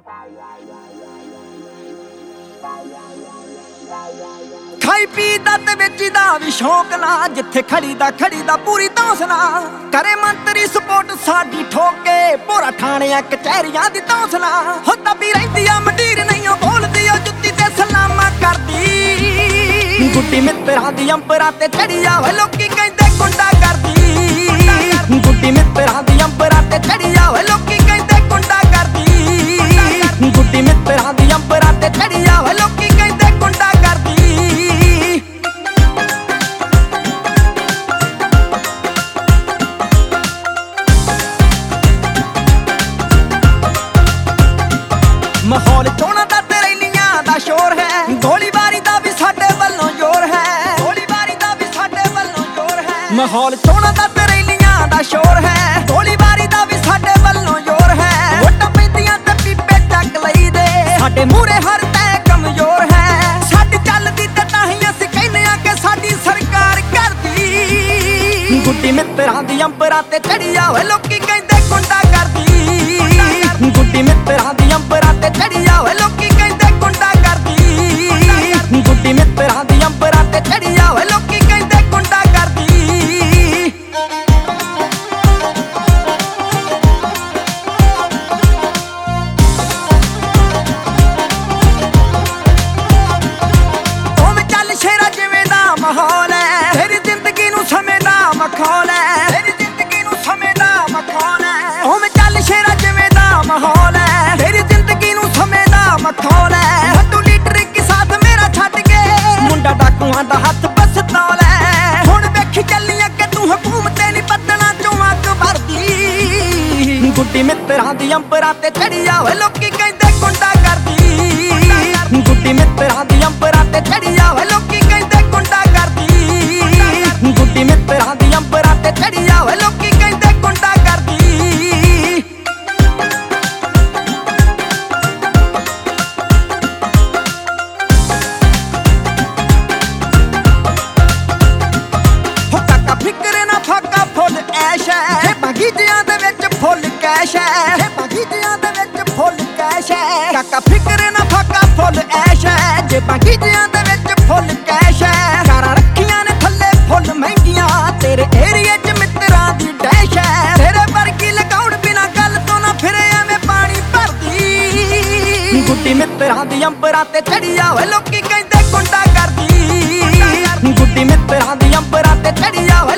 ਖਾਈ ਪੀ ਦਾ ਤੇ ਵੇਚੀਦਾ ਵੀ ਸ਼ੌਕ ਨਾ, ਜਿੱਥੇ ਖੜੀ ਦਾ ਪੂਰੀ ਤੌਂਸਨਾ। ਕਰੇ ਮੰਤਰੀ ਸਪੋਰਟ ਸਾਡੀ ਠੋਕੇ, ਭੋਰਾ ਥਾਣਿਆਂ ਕਚਹਿਰੀਆਂ ਦੀ ਤੌਂਸਨਾ। ਹੋ ਦੱਬੀ ਰਹਿੰਦੀ ਆ ਮੰਡੀਰ ਨਹੀਂ ਬੋਲਦੀ, ਉਹ ਜੁੱਤੀ ਤੇ ਸਲਾਮਾਂ ਕਰਦੀ। ਗੁੱਡੀ ਮਿੱਤਰਾਂ ਦੀ ਅੰਬਰਾਂ ਤੇ ਚੜੀ ਆ, ਵੇ ਲੋਕੀ ਕਹਿੰਦੇ ਗੁੰਡਾ ਕਰਦੀ। ਗੁੱਡੀ ਮਿੱਤਰਾਂ ਦੀ ਅੰਬਰਾਂ ਤੇ ਚੜੀ ਆ, ਵੇ ਲੋਕੀ ਕਹਿੰਦੇ ਗੁੰਡਾ ਕਰਦੀ। ਗੁੱਡੀ ਮਿੱਤਰਾਂ ਦੀ ਅੰਬਰਾਂ ਤੇ ਚੜੀ ਆ, ਵੇ ਲੋਕੀ ਕਹਿੰਦੇ ਗੁੰਡਾ ਕਰਦੀ। ਮਾਹੌਲ ਚੋਣਾਂ ਦਾ ਤੇ ਰੈਲੀਆਂ ਦਾ ਸ਼ੋਰ ਹੈ, ਗੋਲੀਬਾਰੀ ਦਾ ਵੀ ਸਾਡੇ ਵੱਲੋਂ ਜ਼ੋਰ ਹੈ। ਗੋਲੀਬਾਰੀ ਦਾ ਵੀ ਸਾਡੇ ਵੱਲੋਂ ਜ਼ੋਰ ਹੈ। ਮਾਹੌਲ ਚੋਣਾਂ ਦਾ ਤੇ ਰੈਲੀਆਂ ਦਾ ਸ਼ੋਰ ਹੈ, ਗੋਲੀਬਾਰੀ ਦਾ ਵੀ ਸਾਡੇ ਵੱਲੋਂ ਜ਼ੋਰ ਹੈ। ਵੋਟਾਂ ਪੈਂਦੀਆਂ ਤੇ ਪੀਪੇ ਚੱਕ ਲਈਦੇ, ਸਾਡੇ ਮੂਹਰੇ ਹਰ ਤੈ ਕਮਜ਼ੋਰ ਹੈ। ਸਾਡੀ ਚੱਲਦੀ ਤੇ ਤਾਂ ਹੀ ਅਸੀਂ ਕਹਿੰਦੇ ਆ ਕਿ ਸਾਡੀ ਸਰਕਾਰ ਕਰਦੀ। ਗੁੱਡੀ ਮਿੱਤਰਾਂ ਦੀ ਅੰਬਰਾਂ ਤੇ ਚੜੀ ਆ, ਵੇ ਲੋਕੀ ਕਹਿੰਦੇ ਗੁੰਡਾ ਕਰਦੀ। ਗੁੱਡੀ ਮਿੱਤਰਾਂ ਦੀ ਅੰਬਰਾਂ ਤੇ ਚੜੀ ਆ, ਵੇ ਲੋਕੀ ਕਹਿੰਦੇ ਗੁੰਡਾ ਕਰਦੀ। ਗੁੱਡੀ ਮਿੱਤਰਾਂ ਦੀ ਅੰਬਰਾਂ ਤੇ ਚੜੀ ਆ, ਵੇ ਲੋਕੀ ਕਹਿੰਦੇ ਗੁੰਡਾ ਕਰਦੀ। ਉਵੇਂ ਚੱਲ ਸ਼ੇਰਾ ਜਿਵੇਂ ਦਾ ਮਾਹੌਲ ਹੈ, ਤੇਰੀ ਜ਼ਿੰਦਗੀ ਨੂੰ ਸਮੇਂ ਦਾ ਮਖੌਲ ਹੈ। ਤੇਰੀ ਜ਼ਿੰਦਗੀ ਨੂੰ ਸਮੇਂ ਦਾ ਮਖੌਲ ਹੈ। ਉਵੇਂ ਚੱਲ ਸ਼ੇਰਾ ਜਿਵੇਂ ਦਾ ਮਾਹੌਲ ਹੈ, ਤੇਰੀ ਜ਼ਿੰਦਗੀ ਨੂੰ ਸਮੇਂ ਦਾ ਮਖੌਲ ਹੈ। ਹੱਟੂ ਲੀਡਰ ਇੱਕ ਸਾਥ ਮੇਰਾ ਛੱਡ ਕੇ, ਮੁੰਡਾ ਡਾਕੂਆਂ ਦਾ ਹੱਥ ਪਸਤੌਲ ਹੈ। ਹੁਣ ਵੇਖੀ ਚੱਲੀਆਂ ਕਿ ਤੂੰ ਹਕੂਮਤ ਨਹੀਂ ਪੱਤਣਾ ਚੋਂ ਅੱਗ ਭਰਦੀ। ਗੁੱਡੀ ਮਿੱਤਰਾਂ ਦੀ ਅੰਬਰਾਂ ਤੇ ਚੜੀ ਆ, ਵੇ ਲੋਕੀ ਕਹਿੰਦੇ ਗੁੰਡਾ ਕਰਦੀ। ਗੁੱਡੀ ਮਿੱਤਰਾਂ ਦੀ ਅੰਬਰਾਂ ਤੇ ਚੜੀ ਆ, ਵੇ ਲੋਕੀ ਕਹਿੰਦੇ ਗੁੰਡਾ ਕਰਦੀ। ਗੁੱਡੀ ਮਿੱਤਰਾਂ ਦੀ ਅੰਬਰਾਂ ਤੇ ਚੜੀ ਆ, ਵੇ ਲੋਕੀ ਕਹਿੰਦੇ ਗੁੰਡਾ ਕਰਦੀ। ਹੋ ਕਾਕਾ ਫਿਕਰ ਨਾ ਫਾਕਾ ਫੁੱਲ ਐਸ਼ ਹੈ, ਬਗੀਚਿਆਂ ਦੇ ਵਿੱਚ ਫੁੱਲ ਕੈਸ਼ ਹੈ। ਬਗੀਚਿਆਂ ਦੇ ਵਿੱਚ ਫੁੱਲ ਕੈਸ਼ ਹੈ। ਕਾਕਾ ਫਿਕਰ ਨਾ ਫਾਕਾ ਫੁੱਲ ਐਸ਼ ਹੈ, ਜੇ ਬਗੀਚਿਆਂ ਦੇ ਵਿੱਚ ਫੁੱਲ ਕੈਸ਼ ਹੈ। ਕਾਰਾਂ ਰੱਖੀਆਂ ਨੇ ਥੱਲੇ ਫੁੱਲ ਮਹਿੰਗੀਆਂ, ਤੇਰੇ ਏਰੀਏ 'ਚ ਮਿੱਤਰਾਂ ਦੀ ਡੈਸ਼ ਹੈ। ਤੇਰੇ ਵਰਗੀ ਲਗਾਉਣ ਬਿਨਾ ਗੱਲ ਤੋਂ ਨਾ ਫਿਰੇ ਐਵੇਂ ਪਾਣੀ ਭਰਦੀ। ਗੁੱਡੀ ਮਿੱਤਰਾਂ ਦੀ ਅੰਬਰਾਂ ਤੇ ਚੜੀ ਆ, ਵੇ ਲੋਕੀ ਕਹਿੰਦੇ ਗੁੰਡਾ ਕਰਦੀ। ਗੁੱਡੀ ਮਿੱਤਰਾਂ ਦੀ ਅੰਬਰਾਂ ਤੇ ਚੜੀ ਆ,